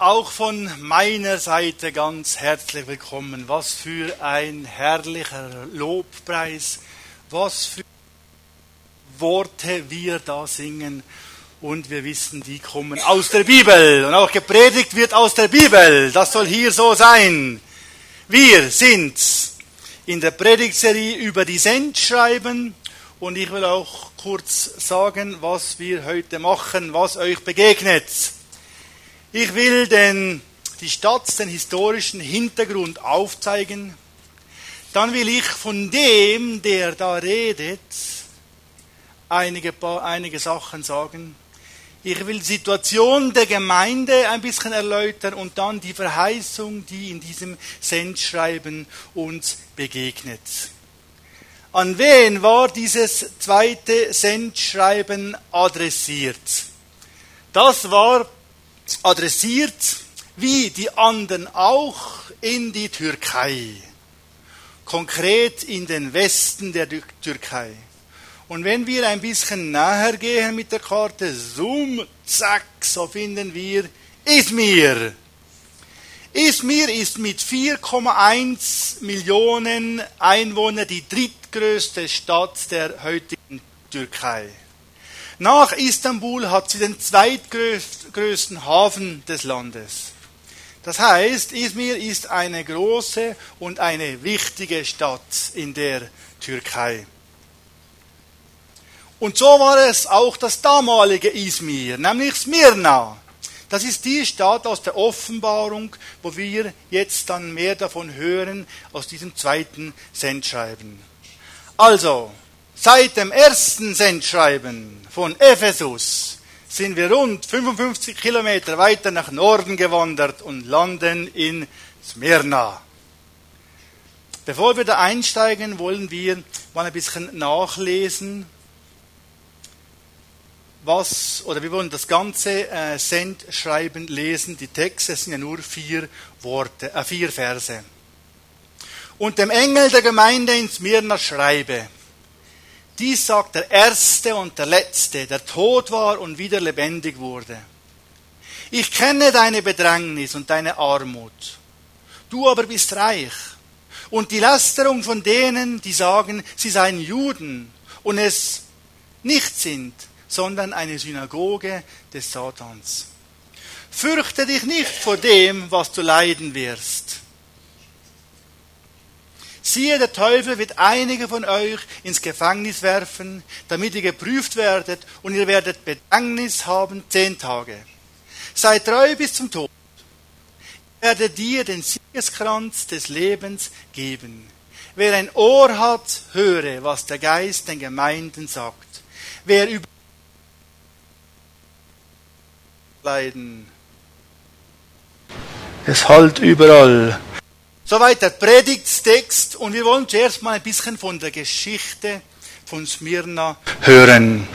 Auch von meiner Seite ganz herzlich willkommen. Was für ein herrlicher Lobpreis, was für Worte wir da singen. Und wir wissen, die kommen aus der Bibel. Und auch gepredigt wird aus der Bibel. Das soll hier so sein. Wir sind in der Predigtserie über die Sendschreiben. Und ich will auch kurz sagen, was wir heute machen, was euch begegnet. Ich will die Stadt, den historischen Hintergrund aufzeigen. Dann will ich von dem, der da redet, einige Sachen sagen. Ich will die Situation der Gemeinde ein bisschen erläutern und dann die Verheißung, die in diesem Sendschreiben uns begegnet. An wen war dieses zweite Sendschreiben adressiert? Das war adressiert, wie die anderen auch, in die Türkei. Konkret in den Westen der Türkei. Und wenn wir ein bisschen näher gehen mit der Karte, zoom, zack, so finden wir Izmir. Izmir ist mit 4,1 Millionen Einwohnern die drittgrößte Stadt der heutigen Türkei. Nach Istanbul hat sie den zweitgrößten Hafen des Landes. Das heißt, Izmir ist eine große und eine wichtige Stadt in der Türkei. Und so war es auch das damalige Izmir, nämlich Smyrna. Das ist die Stadt aus der Offenbarung, wo wir jetzt dann mehr davon hören, aus diesem zweiten Sendschreiben. Also, seit dem ersten Sendschreiben von Ephesus sind wir rund 55 Kilometer weiter nach Norden gewandert und landen in Smyrna. Bevor wir da einsteigen, wollen wir mal ein bisschen nachlesen, wir wollen das ganze Sendschreiben lesen. Die Texte sind ja nur 4 Verse. Und dem Engel der Gemeinde in Smyrna schreibe: Dies sagt der Erste und der Letzte, der tot war und wieder lebendig wurde. Ich kenne deine Bedrängnis und deine Armut. Du aber bist reich. Und die Lästerung von denen, die sagen, sie seien Juden und es nicht sind, sondern eine Synagoge des Satans. Fürchte dich nicht vor dem, was du leiden wirst. Siehe, der Teufel wird einige von euch ins Gefängnis werfen, damit ihr geprüft werdet, und ihr werdet Bedrängnis haben 10 Tage. Seid treu bis zum Tod. Ich werde dir den Siegeskranz des Lebens geben. Wer ein Ohr hat, höre, was der Geist den Gemeinden sagt. Wer über Leiden. Es hallt überall. Soweit der Predigtstext, und wir wollen zuerst mal ein bisschen von der Geschichte von Smyrna hören.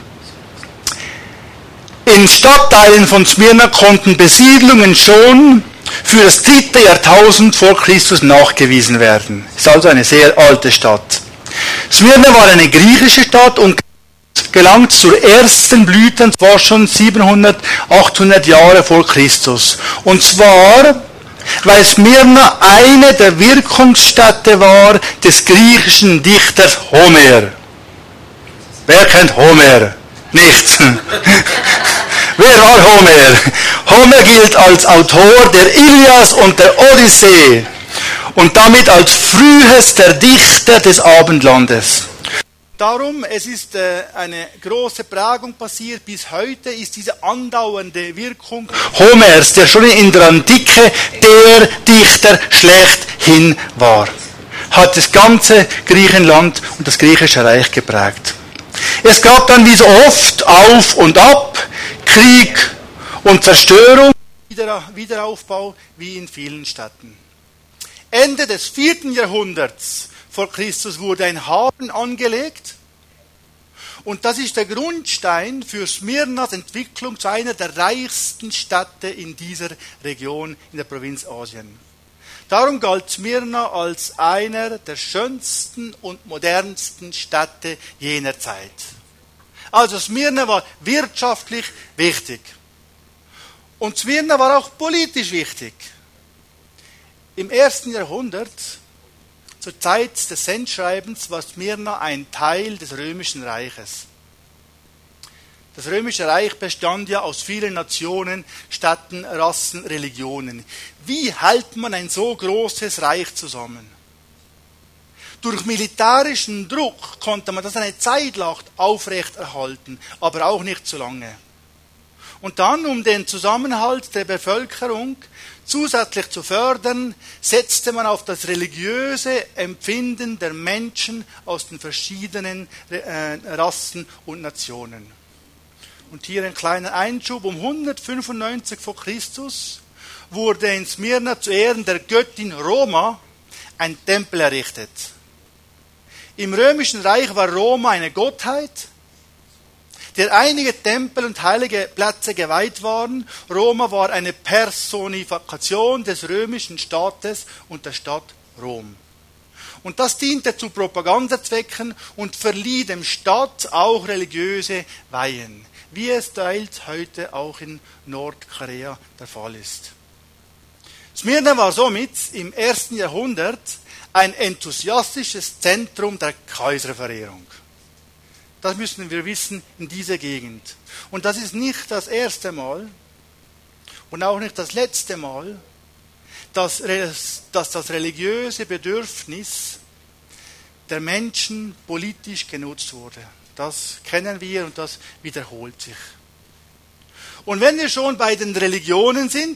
In Stadtteilen von Smyrna konnten Besiedlungen schon für das 3. Jahrtausend vor Christus nachgewiesen werden. Es ist also eine sehr alte Stadt. Smyrna war eine griechische Stadt und gelangt zur ersten Blüte, und zwar schon 700, 800 Jahre vor Christus. Und zwar, weil Smyrna eine der Wirkungsstätte war des griechischen Dichters Homer. Wer kennt Homer? Nicht. Wer war Homer? Homer gilt als Autor der Ilias und der Odyssee und damit als frühester Dichter des Abendlandes. Darum, es ist eine große Prägung passiert. Bis heute ist diese andauernde Wirkung Homers, der schon in der Antike der Dichter schlechthin war, hat das ganze Griechenland und das griechische Reich geprägt. Es gab dann wie so oft Auf und Ab, Krieg und Zerstörung, Wiederaufbau wie in vielen Städten. Ende des 4. Jahrhunderts vor Christus wurde ein Hafen angelegt, und das ist der Grundstein für Smyrnas Entwicklung zu einer der reichsten Städte in dieser Region in der Provinz Asien. Darum galt Smyrna als einer der schönsten und modernsten Städte jener Zeit. Also Smyrna war wirtschaftlich wichtig. Und Smyrna war auch politisch wichtig. Im 1. Jahrhundert, zur Zeit des Sendschreibens, war Smyrna ein Teil des Römischen Reiches. Das Römische Reich bestand ja aus vielen Nationen, Städten, Rassen, Religionen. Wie hält man ein so großes Reich zusammen? Durch militärischen Druck konnte man das eine Zeit lang aufrechterhalten, aber auch nicht so lange. Und dann, um den Zusammenhalt der Bevölkerung zusätzlich zu fördern, setzte man auf das religiöse Empfinden der Menschen aus den verschiedenen Rassen und Nationen. Und hier ein kleiner Einschub: Um 195 vor Christus wurde in Smyrna zu Ehren der Göttin Roma ein Tempel errichtet. Im Römischen Reich war Roma eine Gottheit, der einige Tempel und heilige Plätze geweiht waren. Roma war eine Personifikation des römischen Staates und der Stadt Rom. Und das diente zu Propagandazwecken und verlieh dem Staat auch religiöse Weihen, wie es teils heute auch in Nordkorea der Fall ist. Smyrna war somit im 1. Jahrhundert ein enthusiastisches Zentrum der Kaiserverehrung. Das müssen wir wissen in dieser Gegend. Und das ist nicht das erste Mal und auch nicht das letzte Mal, dass das religiöse Bedürfnis der Menschen politisch genutzt wurde. Das kennen wir und das wiederholt sich. Und wenn wir schon bei den Religionen sind,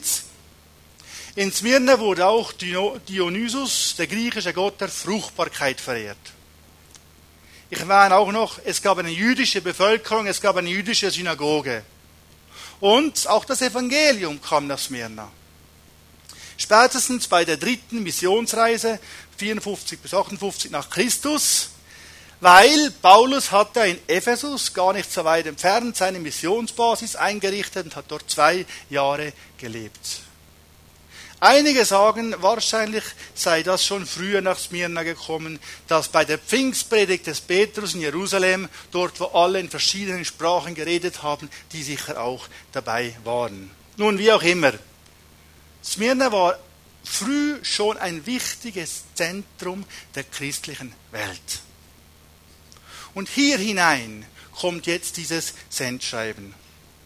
in Smyrna wurde auch Dionysus, der griechische Gott der Fruchtbarkeit, verehrt. Ich meine auch noch, es gab eine jüdische Bevölkerung, es gab eine jüdische Synagoge. Und auch das Evangelium kam nach Smyrna. Spätestens bei der 3. Missionsreise, 54 bis 58 nach Christus, weil Paulus hatte in Ephesus, gar nicht so weit entfernt, seine Missionsbasis eingerichtet und hat dort 2 Jahre gelebt. Einige sagen, wahrscheinlich sei das schon früher nach Smyrna gekommen, dass bei der Pfingstpredigt des Petrus in Jerusalem, dort wo alle in verschiedenen Sprachen geredet haben, die sicher auch dabei waren. Nun, wie auch immer, Smyrna war früh schon ein wichtiges Zentrum der christlichen Welt. Und hier hinein kommt jetzt dieses Sendschreiben.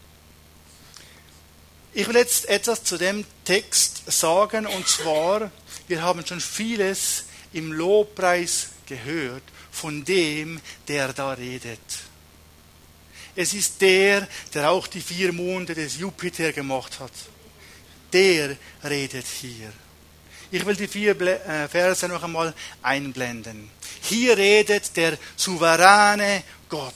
Ich will jetzt etwas zu dem Text sagen, und zwar, wir haben schon vieles im Lobpreis gehört von dem, der da redet. Es ist der auch die 4 Monde des Jupiter gemacht hat. Der redet hier. Ich will die 4 Verse noch einmal einblenden. Hier redet der souveräne Gott.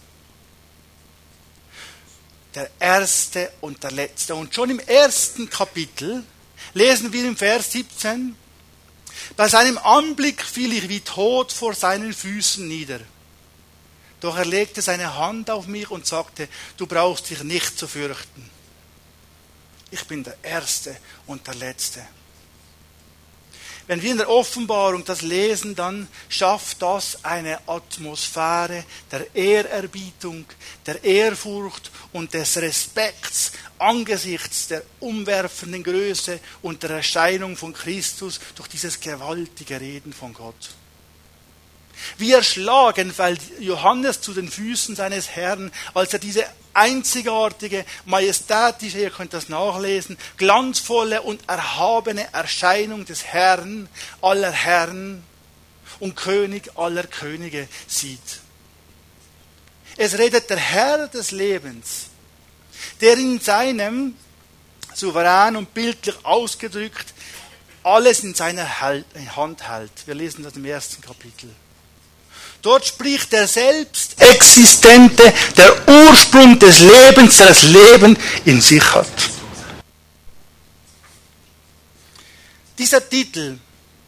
Der Erste und der Letzte. Und schon im 1. Kapitel lesen wir im Vers 17: Bei seinem Anblick fiel ich wie tot vor seinen Füßen nieder. Doch er legte seine Hand auf mich und sagte: Du brauchst dich nicht zu fürchten. Ich bin der Erste und der Letzte. Wenn wir in der Offenbarung das lesen, dann schafft das eine Atmosphäre der Ehrerbietung, der Ehrfurcht und des Respekts angesichts der umwerfenden Größe und der Erscheinung von Christus durch dieses gewaltige Reden von Gott. Wie erschlagen fällt Johannes zu den Füßen seines Herrn, als er diese einzigartige, majestätische, ihr könnt das nachlesen, glanzvolle und erhabene Erscheinung des Herrn aller Herren und König aller Könige sieht. Es redet der Herr des Lebens, der in seinem, souverän und bildlich ausgedrückt, alles in seiner Hand hält. Wir lesen das im 1. Kapitel. Dort spricht der Selbstexistente, der Ursprung des Lebens, der das Leben in sich hat. Dieser Titel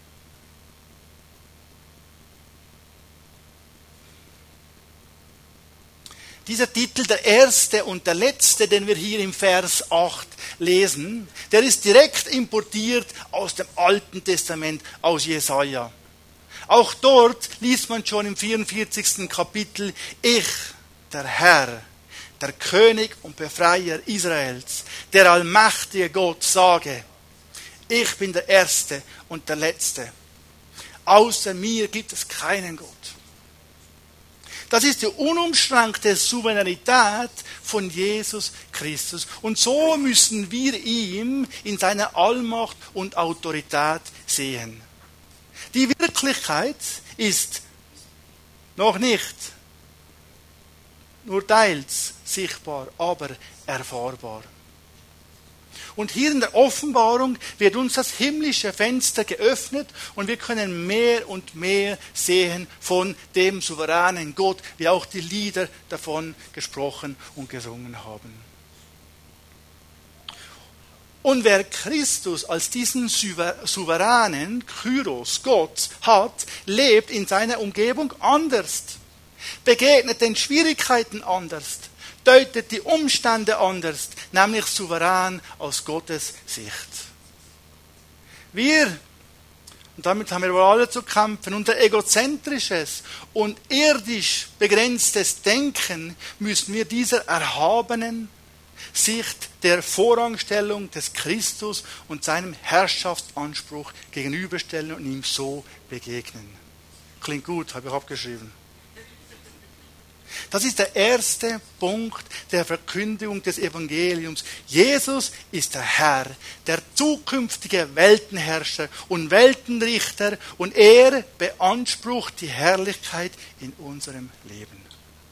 der Erste und der Letzte, den wir hier im Vers 8 lesen, der ist direkt importiert aus dem Alten Testament, aus Jesaja. Auch dort liest man schon im 44. Kapitel: Ich, der Herr, der König und Befreier Israels, der allmächtige Gott, sage, ich bin der Erste und der Letzte. Außer mir gibt es keinen Gott. Das ist die unumschränkte Souveränität von Jesus Christus. Und so müssen wir ihm in seiner Allmacht und Autorität sehen. Die Wirklichkeit ist noch nicht nur teils sichtbar, aber erfahrbar. Und hier in der Offenbarung wird uns das himmlische Fenster geöffnet und wir können mehr und mehr sehen von dem souveränen Gott, wie auch die Lieder davon gesprochen und gesungen haben. Und wer Christus als diesen souveränen Kyros, Gott, hat, lebt in seiner Umgebung anders, begegnet den Schwierigkeiten anders, deutet die Umstände anders, nämlich souverän aus Gottes Sicht. Wir, und damit haben wir wohl alle zu kämpfen, unser egozentrisches und irdisch begrenztes Denken müssen wir dieser erhabenen Sicht der Vorrangstellung des Christus und seinem Herrschaftsanspruch gegenüberstellen und ihm so begegnen. Klingt gut, habe ich abgeschrieben. Das ist der erste Punkt der Verkündigung des Evangeliums. Jesus ist der Herr, der zukünftige Weltenherrscher und Weltenrichter, und er beansprucht die Herrlichkeit in unserem Leben.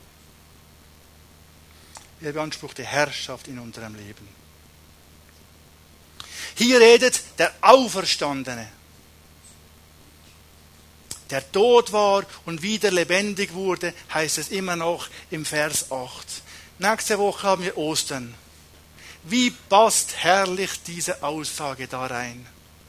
Er beansprucht die Herrschaft in unserem Leben. Hier redet der Auferstandene, der tot war und wieder lebendig wurde, heißt es immer noch im Vers 8. Nächste Woche haben wir Ostern. Wie passt herrlich diese Aussage da rein?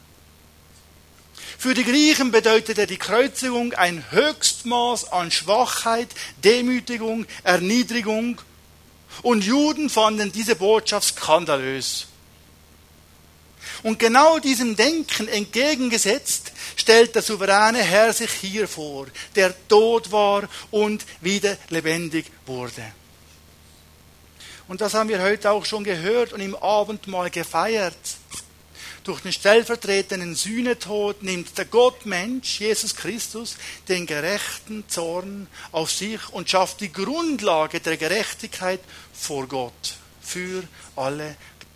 Für die Griechen bedeutete die Kreuzigung ein Höchstmaß an Schwachheit, Demütigung, Erniedrigung, und Juden fanden diese Botschaft skandalös. Und genau diesem Denken entgegengesetzt stellt der souveräne Herr sich hier vor, der tot war und wieder lebendig wurde. Und das haben wir heute auch schon gehört und im Abendmahl gefeiert. Durch den stellvertretenden Sühnetod nimmt der Gottmensch, Jesus Christus, den gerechten Zorn auf sich und schafft die Grundlage der Gerechtigkeit vor Gott für alle.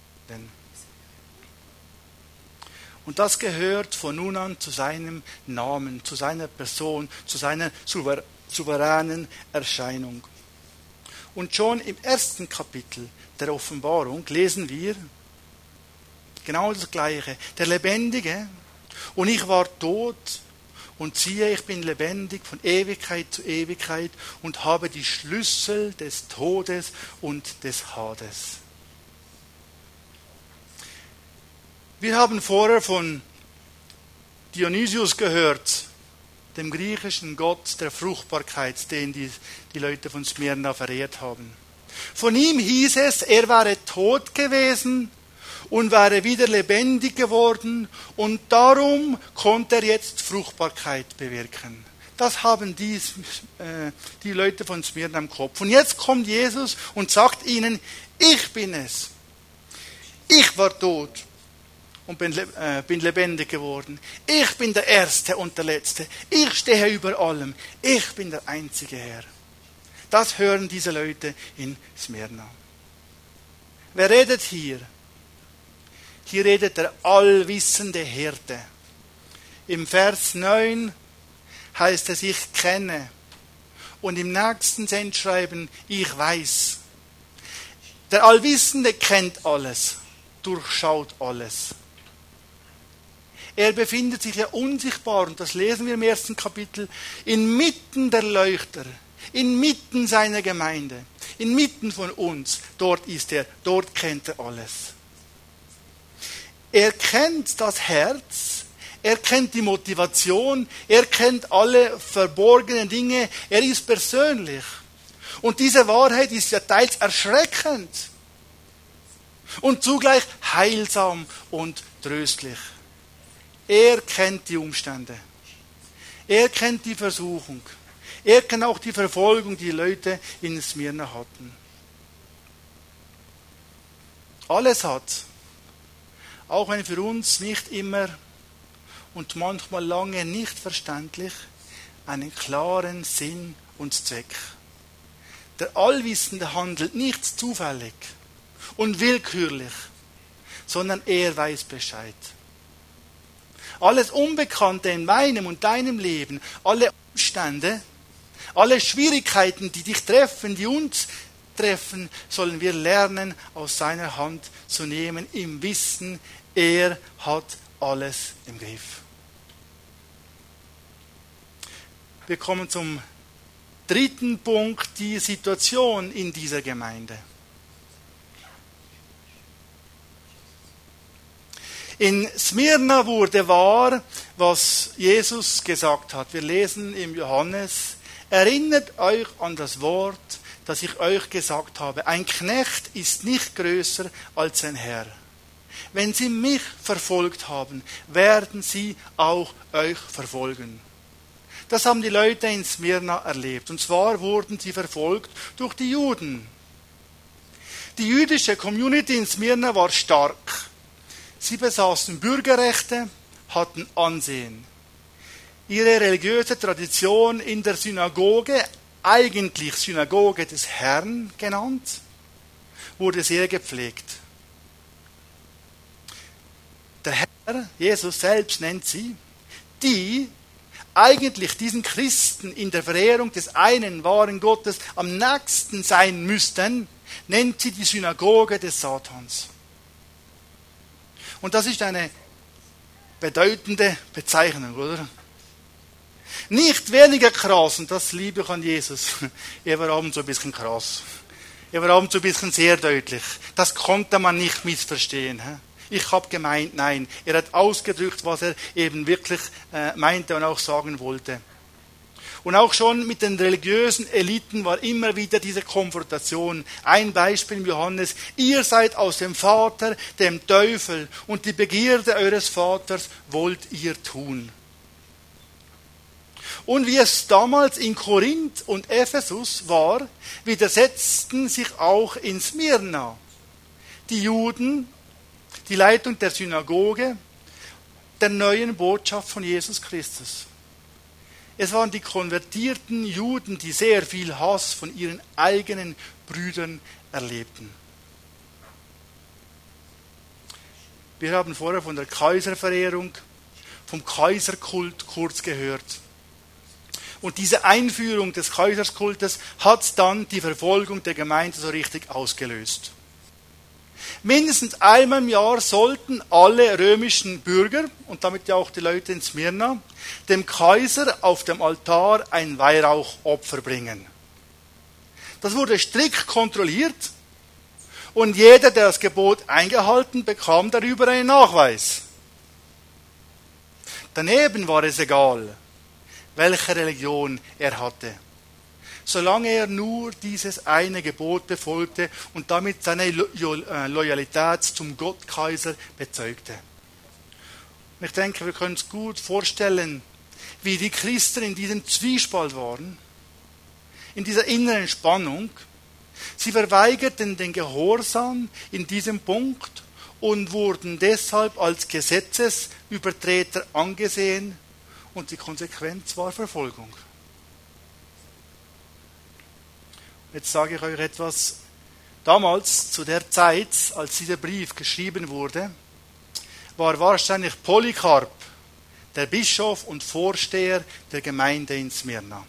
Und das gehört von nun an zu seinem Namen, zu seiner Person, zu seiner souveränen Erscheinung. Und schon im ersten Kapitel der Offenbarung lesen wir genau das Gleiche. Der Lebendige, und ich war tot, und siehe, ich bin lebendig von Ewigkeit zu Ewigkeit und habe die Schlüssel des Todes und des Hades. Wir haben vorher von Dionysius gehört, dem griechischen Gott der Fruchtbarkeit, den die Leute von Smyrna verehrt haben. Von ihm hieß es, er wäre tot gewesen und wäre wieder lebendig geworden und darum konnte er jetzt Fruchtbarkeit bewirken. Das haben die Leute von Smyrna im Kopf. Und jetzt kommt Jesus und sagt ihnen, ich bin es. Ich war tot und bin lebendig geworden. Ich bin der Erste und der Letzte. Ich stehe über allem. Ich bin der einzige Herr. Das hören diese Leute in Smyrna. Wer redet hier? Hier redet der allwissende Hirte. Im Vers 9 heißt es, ich kenne. Und im nächsten Sendschreiben, ich weiß. Der Allwissende kennt alles, durchschaut alles. Er befindet sich ja unsichtbar, und das lesen wir im ersten Kapitel, inmitten der Leuchter, inmitten seiner Gemeinde, inmitten von uns. Dort ist er, dort kennt er alles. Er kennt das Herz, er kennt die Motivation, er kennt alle verborgenen Dinge, er ist persönlich. Und diese Wahrheit ist ja teils erschreckend und zugleich heilsam und tröstlich. Er kennt die Umstände. Er kennt die Versuchung. Er kennt auch die Verfolgung, die Leute in Smyrna hatten. alles hat, auch wenn für uns nicht immer und manchmal lange nicht verständlich, einen klaren Sinn und Zweck. Der Allwissende handelt nicht zufällig und willkürlich, sondern er weiß Bescheid. Alles Unbekannte in meinem und deinem Leben, alle Umstände, alle Schwierigkeiten, die dich treffen, die uns treffen, sollen wir lernen, aus seiner Hand zu nehmen, im Wissen, er hat alles im Griff. Wir kommen zum dritten Punkt, die Situation in dieser Gemeinde. In Smyrna wurde wahr, was Jesus gesagt hat. Wir lesen im Johannes: Erinnert euch an das Wort, das ich euch gesagt habe. Ein Knecht ist nicht größer als sein Herr. Wenn sie mich verfolgt haben, werden sie auch euch verfolgen. Das haben die Leute in Smyrna erlebt. Und zwar wurden sie verfolgt durch die Juden. Die jüdische Community in Smyrna war stark. Sie besaßen Bürgerrechte, hatten Ansehen. Ihre religiöse Tradition in der Synagoge, eigentlich Synagoge des Herrn genannt, wurde sehr gepflegt. Der Herr, Jesus selbst nennt sie, die eigentlich diesen Christen in der Verehrung des einen wahren Gottes am nächsten sein müssten, nennt sie die Synagoge des Satans. Und das ist eine bedeutende Bezeichnung, oder? Nicht weniger krass, und das liebe ich an Jesus. Er war abends so ein bisschen krass. Er war abends so ein bisschen sehr deutlich. Das konnte man nicht missverstehen. Ich habe gemeint, nein. Er hat ausgedrückt, was er eben wirklich meinte und auch sagen wollte. Und auch schon mit den religiösen Eliten war immer wieder diese Konfrontation. Ein Beispiel im Johannes: Ihr seid aus dem Vater, dem Teufel, und die Begierde eures Vaters wollt ihr tun. Und wie es damals in Korinth und Ephesus war, widersetzten sich auch in Smyrna die Juden, die Leitung der Synagoge, der neuen Botschaft von Jesus Christus. Es waren die konvertierten Juden, die sehr viel Hass von ihren eigenen Brüdern erlebten. Wir haben vorher von der Kaiserverehrung, vom Kaiserkult kurz gehört. Und diese Einführung des Kaiserskultes hat dann die Verfolgung der Gemeinde so richtig ausgelöst. Mindestens einmal im Jahr sollten alle römischen Bürger, und damit ja auch die Leute in Smyrna, dem Kaiser auf dem Altar ein Weihrauchopfer bringen. Das wurde strikt kontrolliert und jeder, der das Gebot eingehalten, bekam darüber einen Nachweis. Daneben war es egal, welche Religion er hatte, solange er nur dieses eine Gebot befolgte und damit seine Loyalität zum Gottkaiser bezeugte. Und ich denke, wir können uns gut vorstellen, wie die Christen in diesem Zwiespalt waren, in dieser inneren Spannung. Sie verweigerten den Gehorsam in diesem Punkt und wurden deshalb als Gesetzesübertreter angesehen, und die Konsequenz war Verfolgung. Jetzt sage ich euch etwas. Damals, zu der Zeit, als dieser Brief geschrieben wurde, war wahrscheinlich Polycarp der Bischof und Vorsteher der Gemeinde in Smyrna.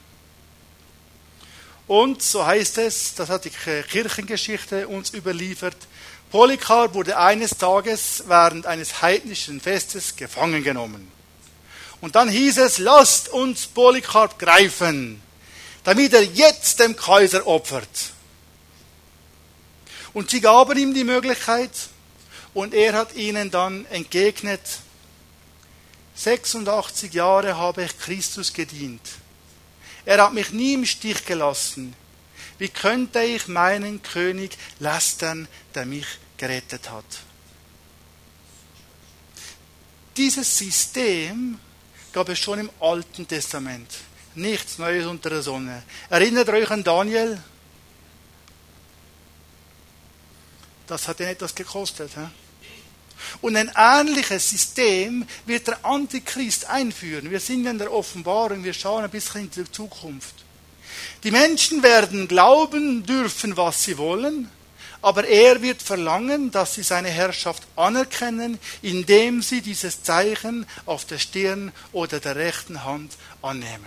Und so heißt es, das hat die Kirchengeschichte uns überliefert, Polycarp wurde eines Tages während eines heidnischen Festes gefangen genommen. Und dann hieß es: Lasst uns Polycarp greifen, damit er jetzt dem Kaiser opfert. Und sie gaben ihm die Möglichkeit, und er hat ihnen dann entgegnet: 86 Jahre habe ich Christus gedient. Er hat mich nie im Stich gelassen. Wie könnte ich meinen König lästern, der mich gerettet hat? Dieses System gab es schon im Alten Testament. Nichts Neues unter der Sonne. Erinnert euch an Daniel? Das hat ihn etwas gekostet. Und ein ähnliches System wird der Antichrist einführen. Wir sind in der Offenbarung, wir schauen ein bisschen in die Zukunft. Die Menschen werden glauben dürfen, was sie wollen, aber er wird verlangen, dass sie seine Herrschaft anerkennen, indem sie dieses Zeichen auf der Stirn oder der rechten Hand annehmen.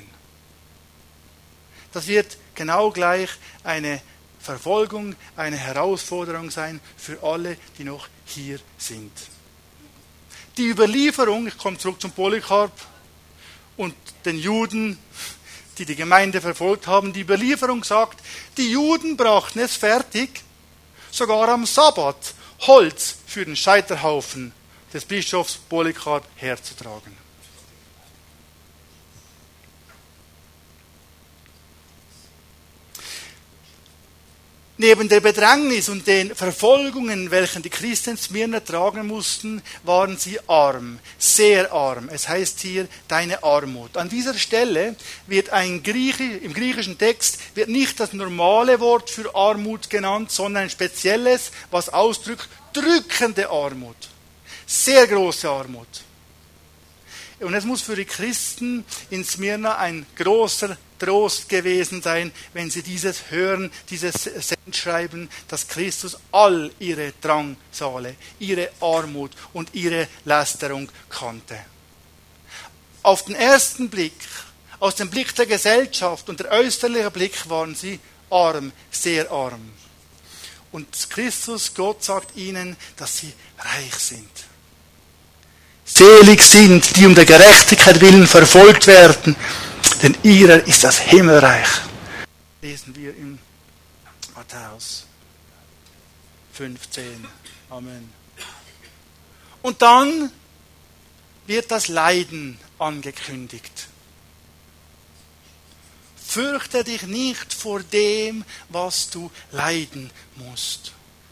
Das wird genau gleich eine Verfolgung, eine Herausforderung sein für alle, die noch hier sind. Die Überlieferung, ich komme zurück zum Polycarp und den Juden, die die Gemeinde verfolgt haben, die Überlieferung sagt, die Juden brachten es fertig, sogar am Sabbat Holz für den Scheiterhaufen des Bischofs Polycarp herzutragen. Neben der Bedrängnis und den Verfolgungen, welchen die Christen in Smyrna tragen mussten, waren sie arm, sehr arm. Es heißt hier, deine Armut. An dieser Stelle wird im griechischen Text wird nicht das normale Wort für Armut genannt, sondern ein spezielles, was ausdrückt, drückende Armut. Sehr große Armut. Und es muss für die Christen in Smyrna ein großer Trost gewesen sein, wenn sie dieses hören, dieses Sendschreiben, dass Christus all ihre Drangsale, ihre Armut und ihre Lästerung kannte. Auf den ersten Blick, aus dem Blick der Gesellschaft und der äußerliche Blick waren sie arm, sehr arm. Und Christus, Gott sagt ihnen, dass sie reich sind. Selig sind, die um der Gerechtigkeit willen verfolgt werden, denn ihrer ist das Himmelreich. Lesen wir in Matthäus 15. Amen. Und dann wird das Leiden angekündigt. Fürchte dich nicht vor dem, was du leiden musst.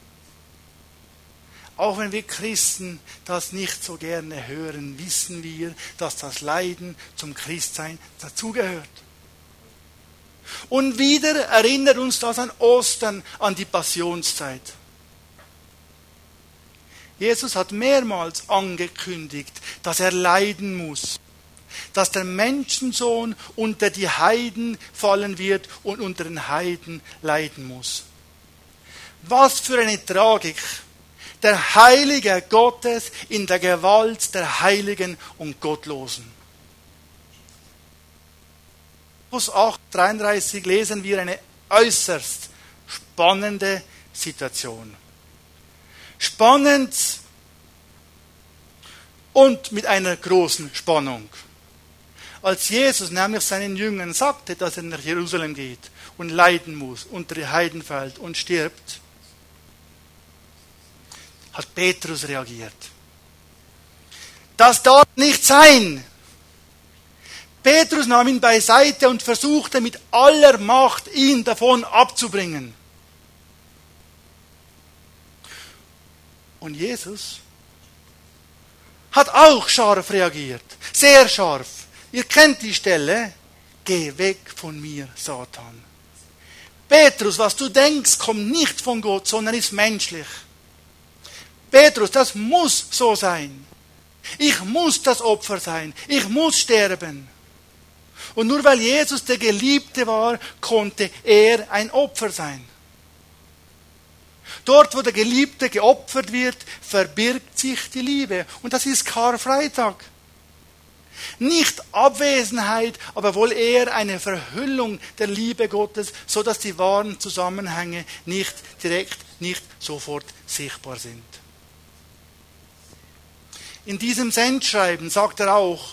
Auch wenn wir Christen das nicht so gerne hören, wissen wir, dass das Leiden zum Christsein dazugehört. Und wieder erinnert uns das an Ostern, an die Passionszeit. Jesus hat mehrmals angekündigt, dass er leiden muss, dass der Menschensohn unter die Heiden fallen wird und unter den Heiden leiden muss. Was für eine Tragik! Der Heilige Gottes in der Gewalt der Heiligen und Gottlosen. Markus 8,33 lesen wir eine äußerst spannende Situation. Spannend und mit einer großen Spannung. Als Jesus nämlich seinen Jüngern sagte, dass er nach Jerusalem geht und leiden muss, unter die Heiden fällt und stirbt, hat Petrus reagiert. Das darf nicht sein. Petrus nahm ihn beiseite und versuchte mit aller Macht, ihn davon abzubringen. Und Jesus hat auch scharf reagiert. Sehr scharf. Ihr kennt die Stelle. Geh weg von mir, Satan. Petrus, was du denkst, kommt nicht von Gott, sondern ist menschlich. Petrus, das muss so sein. Ich muss das Opfer sein. Ich muss sterben. Und nur weil Jesus der Geliebte war, konnte er ein Opfer sein. Dort, wo der Geliebte geopfert wird, verbirgt sich die Liebe. Und das ist Karfreitag. Nicht Abwesenheit, aber wohl eher eine Verhüllung der Liebe Gottes, so dass die wahren Zusammenhänge nicht direkt, nicht sofort sichtbar sind. In diesem Sendschreiben sagt er auch,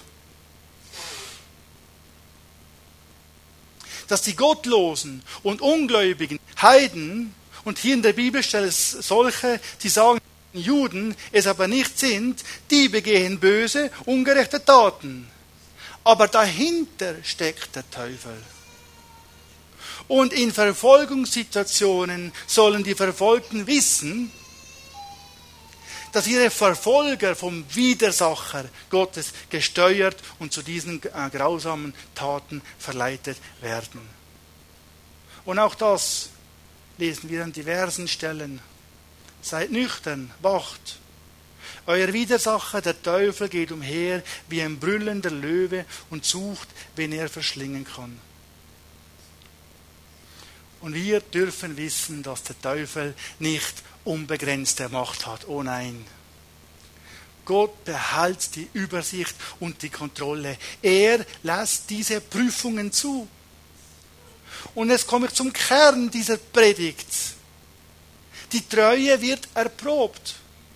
dass die Gottlosen und Ungläubigen, Heiden, und hier in der Bibelstelle solche, die sagen, Juden es aber nicht sind, die begehen böse, ungerechte Taten. Aber dahinter steckt der Teufel. Und in Verfolgungssituationen sollen die Verfolgten wissen, dass ihre Verfolger vom Widersacher Gottes gesteuert und zu diesen grausamen Taten verleitet werden. Und auch das lesen wir an diversen Stellen. Seid nüchtern, wacht. Euer Widersacher, der Teufel, geht umher wie ein brüllender Löwe und sucht, wen er verschlingen kann. Und wir dürfen wissen, dass der Teufel nicht unbegrenzte Macht hat. Oh nein. Gott behält die Übersicht und die Kontrolle. Er lässt diese Prüfungen zu. Und jetzt komme ich zum Kern dieser Predigt. Die Treue wird erprobt.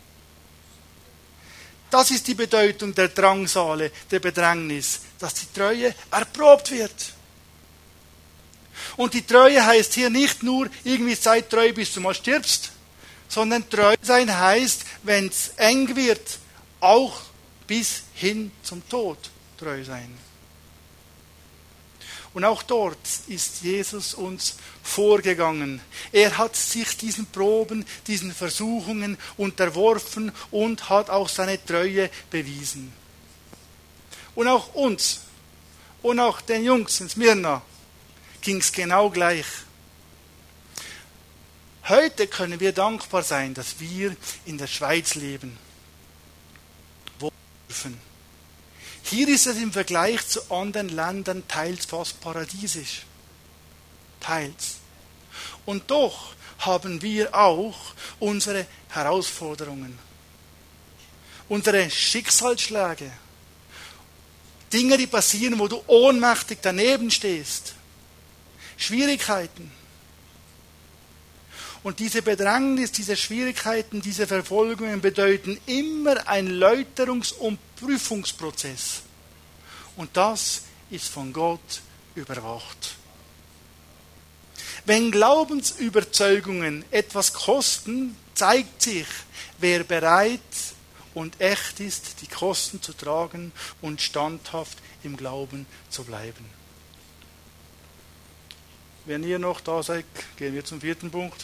Das ist die Bedeutung der Drangsale, der Bedrängnis, dass die Treue erprobt wird. Und die Treue heißt hier nicht nur, irgendwie sei treu, bis du mal stirbst, sondern treu sein heißt, wenn es eng wird, auch bis hin zum Tod treu sein. Und auch dort ist Jesus uns vorgegangen. Er hat sich diesen Proben, diesen Versuchungen unterworfen und hat auch seine Treue bewiesen. Und auch uns und auch den Jungs in Smyrna ging es genau gleich. Heute können wir dankbar sein, dass wir in der Schweiz leben. Wo dürfen. Hier ist es im Vergleich zu anderen Ländern teils fast paradiesisch. Teils. Und doch haben wir auch unsere Herausforderungen. Unsere Schicksalsschläge. Dinge, die passieren, wo du ohnmächtig daneben stehst. Schwierigkeiten. Und diese Bedrängnis, diese Schwierigkeiten, diese Verfolgungen bedeuten immer einen Läuterungs- und Prüfungsprozess. Und das ist von Gott überwacht. Wenn Glaubensüberzeugungen etwas kosten, zeigt sich, wer bereit und echt ist, die Kosten zu tragen und standhaft im Glauben zu bleiben. Wenn ihr noch da seid, gehen wir zum 4. Punkt.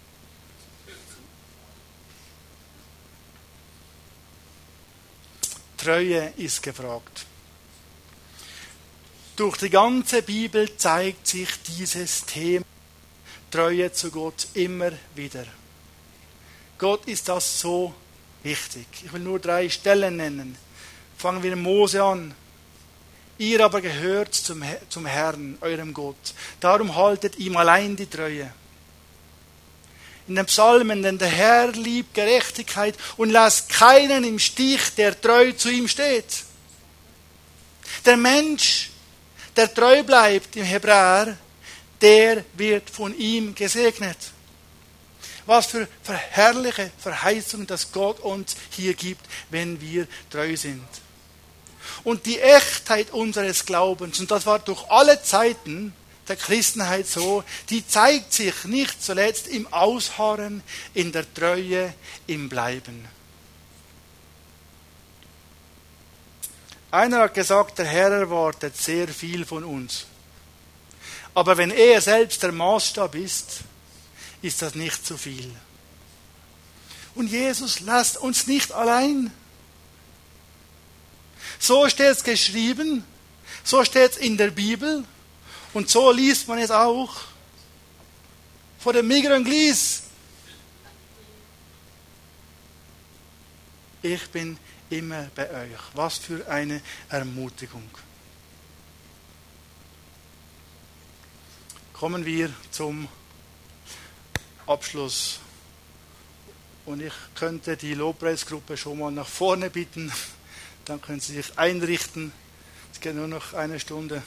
Treue ist gefragt. Durch die ganze Bibel zeigt sich dieses Thema Treue zu Gott immer wieder. Gott ist das so wichtig. Ich will nur 3 Stellen nennen. Fangen wir in Mose an. Ihr aber gehört zum Herrn, eurem Gott. Darum haltet ihm allein die Treue. In den Psalmen, denn der Herr liebt Gerechtigkeit und lässt keinen im Stich, der treu zu ihm steht. Der Mensch, der treu bleibt im Hebräer, der wird von ihm gesegnet. Was für herrliche Verheißung, dass Gott uns hier gibt, wenn wir treu sind. Und die Echtheit unseres Glaubens, und das war durch alle Zeiten der Christenheit so, die zeigt sich nicht zuletzt im Ausharren, in der Treue, im Bleiben. Einer hat gesagt, der Herr erwartet sehr viel von uns. Aber wenn er selbst der Maßstab ist, ist das nicht zu viel. Und Jesus lässt uns nicht allein. So steht es geschrieben, so steht es in der Bibel und so liest man es auch vor dem Migranglis. Ich bin immer bei euch. Was für eine Ermutigung. Kommen wir zum Abschluss. Und ich könnte die Lobpreisgruppe schon mal nach vorne bitten. Dann können Sie sich einrichten. Es geht nur noch 1 Stunde.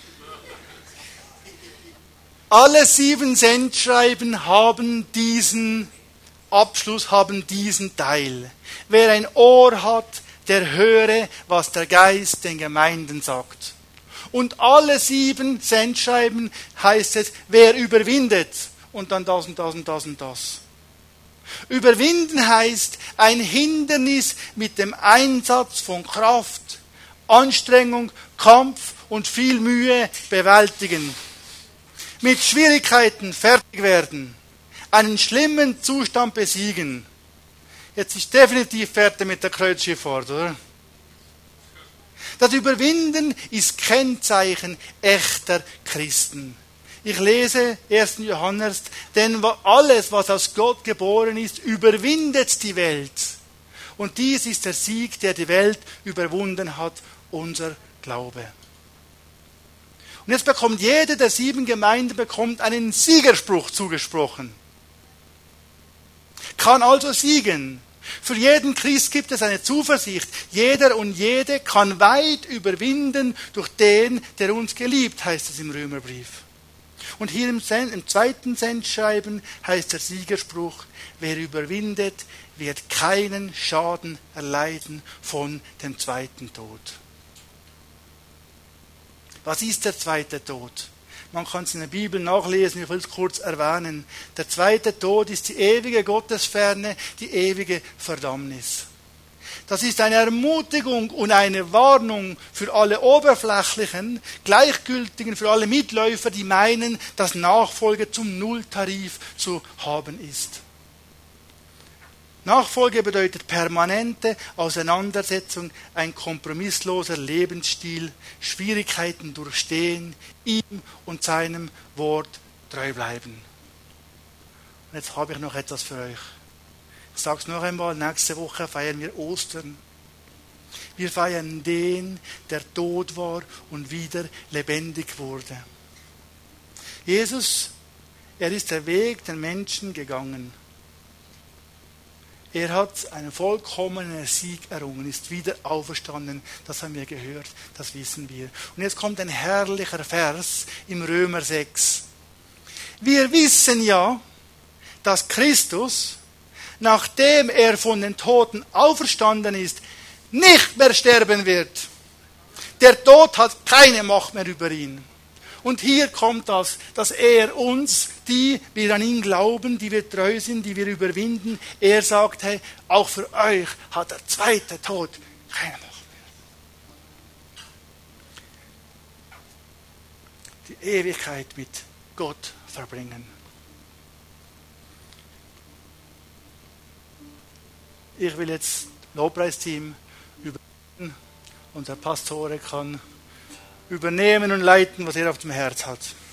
Alle 7 Sendschreiben haben diesen Abschluss, haben diesen Teil. Wer ein Ohr hat, der höre, was der Geist den Gemeinden sagt. Und alle 7 Sendschreiben heißt es, wer überwindet. Und dann das und das und das und das. Überwinden heißt ein Hindernis mit dem Einsatz von Kraft, Anstrengung, Kampf und viel Mühe bewältigen. Mit Schwierigkeiten fertig werden. Einen schlimmen Zustand besiegen. Jetzt ist definitiv fertig mit der Kreuzschifffahrt, oder? Das Überwinden ist Kennzeichen echter Christen. Ich lese 1. Johannes, denn alles, was aus Gott geboren ist, überwindet die Welt. Und dies ist der Sieg, der die Welt überwunden hat, unser Glaube. Und jetzt bekommt jede der 7 Gemeinden einen Siegerspruch zugesprochen. Kann also siegen. Für jeden Christ gibt es eine Zuversicht. Jeder und jede kann weit überwinden durch den, der uns geliebt, heißt es im Römerbrief. Und hier im zweiten Sendschreiben heißt der Siegerspruch, wer überwindet, wird keinen Schaden erleiden von dem zweiten Tod. Was ist der zweite Tod? Man kann es in der Bibel nachlesen, ich will es kurz erwähnen. Der zweite Tod ist die ewige Gottesferne, die ewige Verdammnis. Das ist eine Ermutigung und eine Warnung für alle Oberflächlichen, Gleichgültigen, für alle Mitläufer, die meinen, dass Nachfolge zum Nulltarif zu haben ist. Nachfolge bedeutet permanente Auseinandersetzung, ein kompromissloser Lebensstil, Schwierigkeiten durchstehen, ihm und seinem Wort treu bleiben. Und jetzt habe ich noch etwas für euch. Ich sage es noch einmal, nächste Woche feiern wir Ostern. Wir feiern den, der tot war und wieder lebendig wurde. Jesus, er ist der Weg den Menschen gegangen. Er hat einen vollkommenen Sieg errungen, ist wieder auferstanden. Das haben wir gehört, das wissen wir. Und jetzt kommt ein herrlicher Vers im Römer 6. Wir wissen ja, dass Christus, nachdem er von den Toten auferstanden ist, nicht mehr sterben wird. Der Tod hat keine Macht mehr über ihn. Und hier kommt das, dass er uns, die wir an ihn glauben, die wir treu sind, die wir überwinden, er sagt, hey, auch für euch hat der zweite Tod keine Macht mehr. Die Ewigkeit mit Gott verbringen. Ich will jetzt Lobpreisteam übernehmen. Unser Pastore kann übernehmen und leiten, was er auf dem Herz hat.